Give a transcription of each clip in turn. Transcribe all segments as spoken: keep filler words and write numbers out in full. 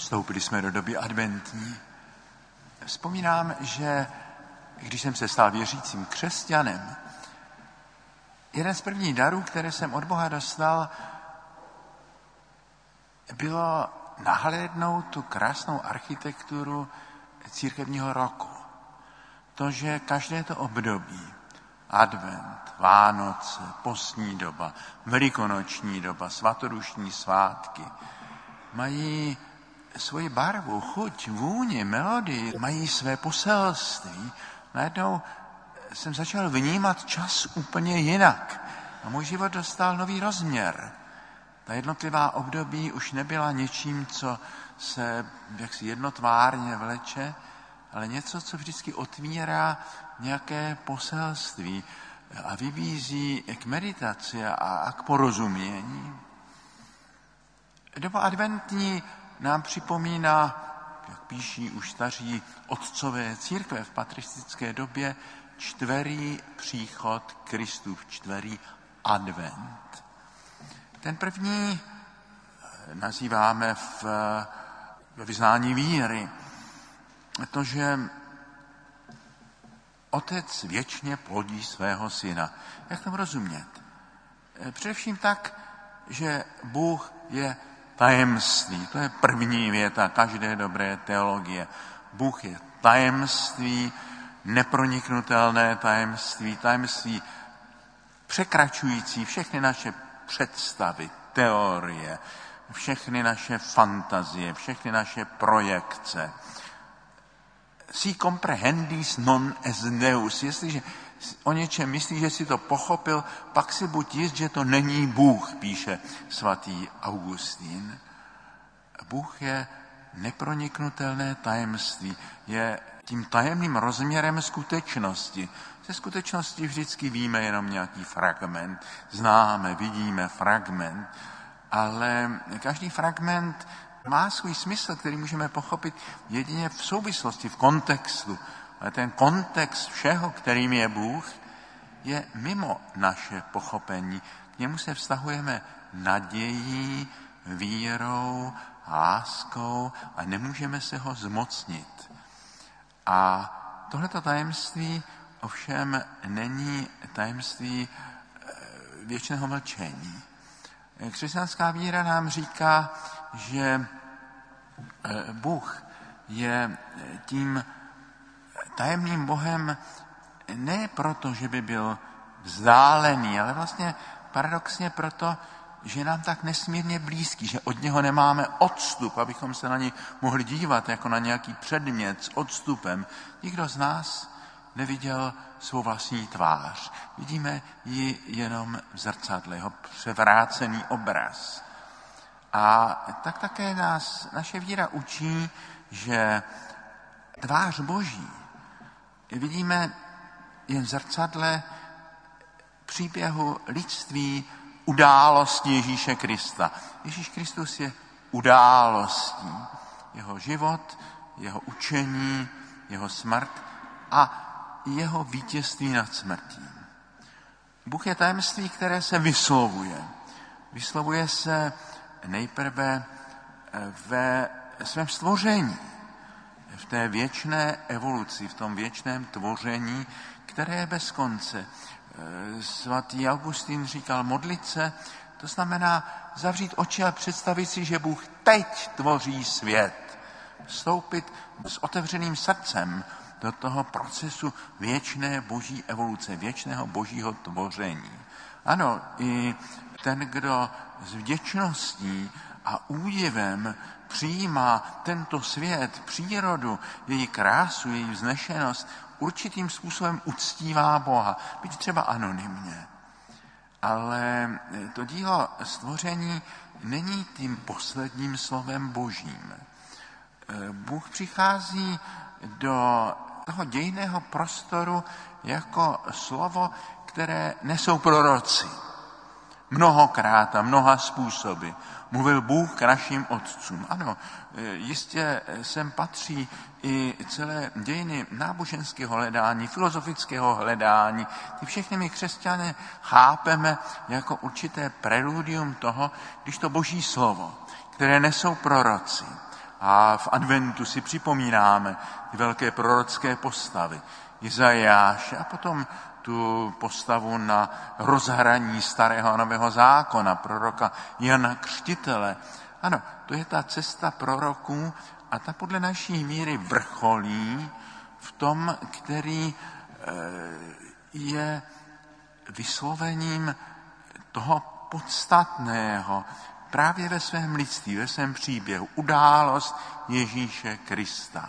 Vstoupili jsme do doby adventní. Vzpomínám, že když jsem se stal věřícím křesťanem, jeden z prvních darů, které jsem od Boha dostal, bylo nahlédnout tu krásnou architekturu církevního roku. To, že každé to období, advent, Vánoce, postní doba, velikonoční doba, svatodušní svátky, mají svoji barvu, chuť, vůni, melodii, mají své poselství. Najednou jsem začal vnímat čas úplně jinak. A můj život dostal nový rozměr. Ta jednotlivá období už nebyla něčím, co se jaksi jednotvárně vleče, ale něco, co vždycky otvírá nějaké poselství a vybízí k meditaci a k porozumění. Doba adventní nám připomíná, jak píší už staří otcové církve v patristické době, čtverý příchod Kristův, čtverý advent. Ten první nazýváme v, ve vyznání víry to, že Otec věčně plodí svého syna. Jak tomu rozumět? Především tak, že Bůh je tajemství. To je první věta každé dobré teologie. Bůh je tajemství, neproniknutelné tajemství, tajemství překračující všechny naše představy, teorie, všechny naše fantazie, všechny naše projekce. Si comprehendis non est Deus. Jestliže o něčem myslí, že si to pochopil, pak si buď jist, že to není Bůh, píše svatý Augustín. Bůh je neproniknutelné tajemství, je tím tajemným rozměrem skutečnosti. Ze skutečnosti vždycky víme jenom nějaký fragment, známe, vidíme fragment, ale každý fragment má svůj smysl, který můžeme pochopit jedině v souvislosti, v kontextu. Ale ten kontext všeho, kterým je Bůh, je mimo naše pochopení. K němu se vztahujeme nadějí, vírou, láskou a nemůžeme se ho zmocnit. A tohleto tajemství ovšem není tajemství věčného mlčení. Křesťanská víra nám říká, že Bůh je tím tajemným Bohem ne proto, že by byl vzdálený, ale vlastně paradoxně proto, že je nám tak nesmírně blízký, že od něho nemáme odstup, abychom se na něj mohli dívat jako na nějaký předmět s odstupem. Nikdo z nás neviděl svou vlastní tvář. Vidíme ji jenom v zrcadle, jeho převrácený obraz. A tak také nás naše víra učí, že tvář Boží vidíme jen v zrcadle příběhu lidství, události Ježíše Krista. Ježíš Kristus je událostí. Jeho život, jeho učení, jeho smrt a jeho vítězství nad smrtí. Bůh je tajemství, které se vyslovuje. Vyslovuje se nejprve ve svém stvoření, v té věčné evoluci, v tom věčném tvoření, které je bez konce. Svatý Augustín říkal, modlit se, to znamená zavřít oči a představit si, že Bůh teď tvoří svět. Vstoupit s otevřeným srdcem do toho procesu věčné boží evoluce, věčného božího tvoření. Ano, i ten, kdo s vděčností a údivem přijímá tento svět, přírodu, její krásu, její vznešenost, určitým způsobem uctívá Boha, byť třeba anonymně. Ale to dílo stvoření není tím posledním slovem božím. Bůh přichází do toho dějného prostoru jako slovo, které nesou proroci. Mnohokrát a mnoha způsoby mluvil Bůh k našim otcům. Ano, jistě sem patří i celé dějiny náboženského hledání, filozofického hledání. Ty všechny my křesťané chápeme jako určité preludium toho, když to boží slovo, které nesou proroci, A v adventu si připomínáme ty velké prorocké postavy. Izajáš a potom tu postavu na rozhraní starého a nového zákona, proroka Jana Křtitele. Ano, to je ta cesta proroků a ta podle naší míry vrcholí v tom, který je vyslovením toho podstatného právě ve svém lidství, ve svém příběhu, událost Ježíše Krista.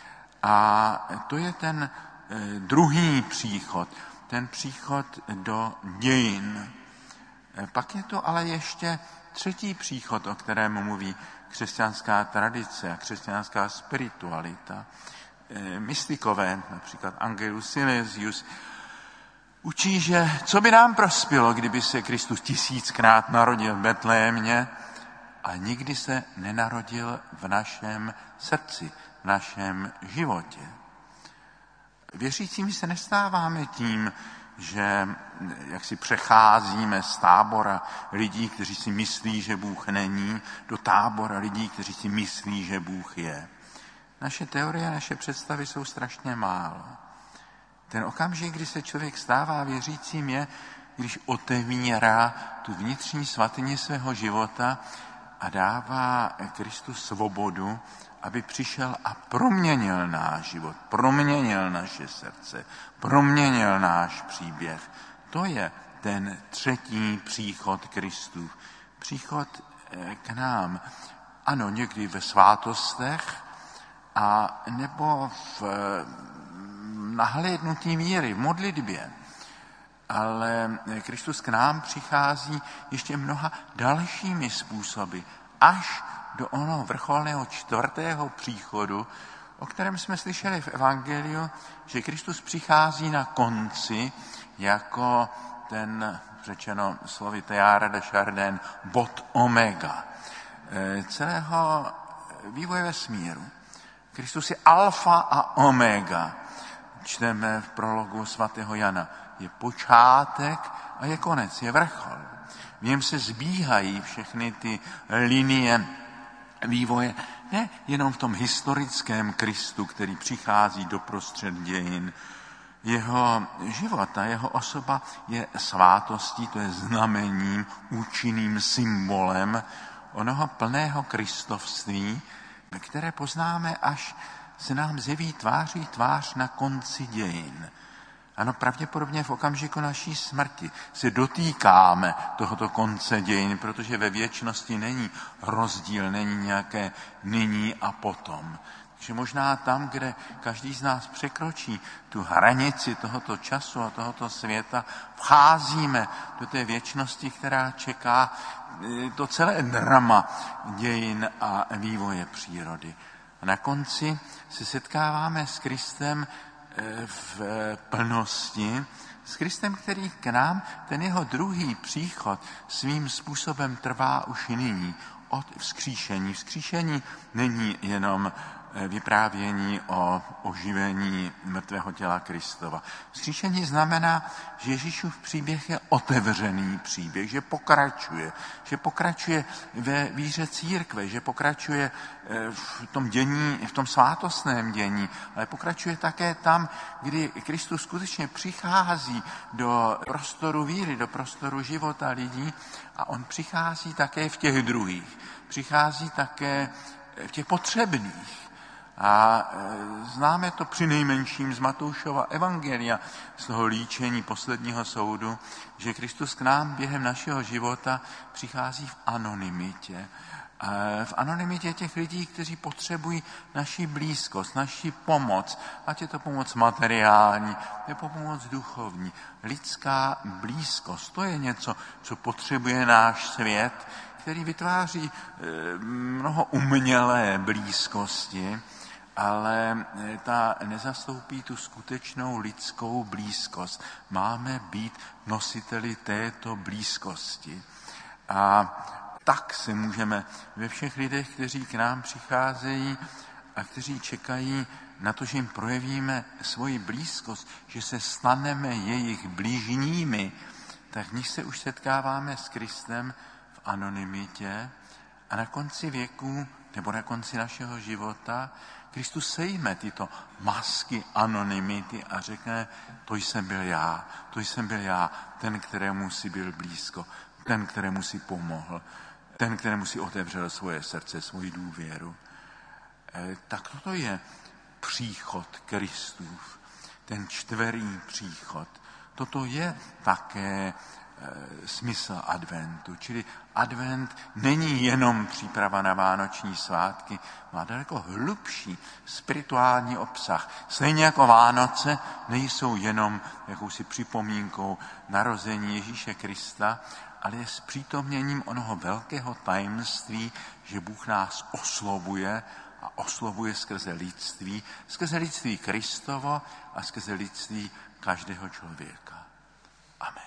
A to je ten druhý příchod, ten příchod do dějin. Pak je to ale ještě třetí příchod, o kterém mluví křesťanská tradice a křesťanská spiritualita. Mystikové, například Angelus Silesius, učí, že co by nám prospělo, kdyby se Kristus tisíckrát narodil v Betlémě a nikdy se nenarodil v našem srdci, v našem životě. Věřícími se nestáváme tím, že jak si přecházíme z tábora lidí, kteří si myslí, že Bůh není, do tábora lidí, kteří si myslí, že Bůh je. Naše teorie, naše představy jsou strašně málo. Ten okamžik, kdy se člověk stává věřícím, je, když otevírá tu vnitřní svatyni svého života a dává Kristu svobodu, aby přišel a proměnil náš život, proměnil naše srdce, proměnil náš příběh. To je ten třetí příchod Kristův. Příchod k nám. Ano, někdy ve svátostech, a nebo v nahlédnutí víry, v modlitbě. Ale Kristus k nám přichází ještě mnoha dalšími způsoby, až do onoho vrcholného čtvrtého příchodu, o kterém jsme slyšeli v Evangeliu, že Kristus přichází na konci jako ten, řečeno slovy Teilhard de Chardin, bod omega celého vývoje vesmíru. Kristus je alfa a omega. Čteme v prologu svatého Jana. Je počátek a je konec, je vrchol. V něm se zbíhají všechny ty linie vývoje, ne jenom v tom historickém Kristu, který přichází doprostřed dějin. Jeho život a jeho osoba je svátostí, to je znamením, účinným symbolem onoho plného kristovství, které poznáme, až se nám zjeví tváří tvář na konci dějin. Ano, pravděpodobně v okamžiku naší smrti se dotýkáme tohoto konce dějin, protože ve věčnosti není rozdíl, není nějaké nyní a potom. Takže možná tam, kde každý z nás překročí tu hranici tohoto času a tohoto světa, vcházíme do té věčnosti, která čeká to celé drama dějin a vývoje přírody. A na konci se setkáváme s Kristem v plnosti, s Kristem, který k nám, ten jeho druhý příchod svým způsobem trvá už nyní, od vzkříšení. Vzkříšení není jenom vyprávění o oživení mrtvého těla Kristova. Vzkříšení znamená, že Ježíšův příběh je otevřený příběh, že pokračuje, že pokračuje ve víře církve, že pokračuje v tom dění, v tom svátostném dění, ale pokračuje také tam, kdy Kristus skutečně přichází do prostoru víry, do prostoru života lidí a on přichází také v těch druhých, přichází také v těch potřebných. A známe to přinejmenším z Matoušova evangelia, z toho líčení posledního soudu, že Kristus k nám během našeho života přichází v anonymitě. V anonymitě těch lidí, kteří potřebují naši blízkost, naši pomoc, ať je to pomoc materiální, nebo pomoc duchovní. Lidská blízkost, to je něco, co potřebuje náš svět, který vytváří mnoho umělé blízkosti, ale ta nezastoupí tu skutečnou lidskou blízkost. Máme být nositeli této blízkosti. A tak se můžeme ve všech lidech, kteří k nám přicházejí a kteří čekají na to, že jim projevíme svoji blízkost, že se staneme jejich blížními, tak v nich se už setkáváme s Kristem v anonymitě a na konci věku nebo na konci našeho života Kristus sejme tyto masky anonymity a řekne, to jsem byl já, to jsem byl já, ten, kterému si byl blízko, ten, kterému si pomohl, ten, kterému si otevřel svoje srdce, svoji důvěru. E, tak toto je příchod Kristův, ten čtverý příchod. Toto je také e, smysl adventu, čili advent není jenom příprava na vánoční svátky, má daleko hlubší spirituální obsah. Stejně jako Vánoce nejsou jenom jakousi připomínkou narození Ježíše Krista, ale je zpřítomněním onoho velkého tajemství, že Bůh nás oslovuje a oslovuje skrze lidství, skrze lidství Kristovo a skrze lidství každého člověka. Amen.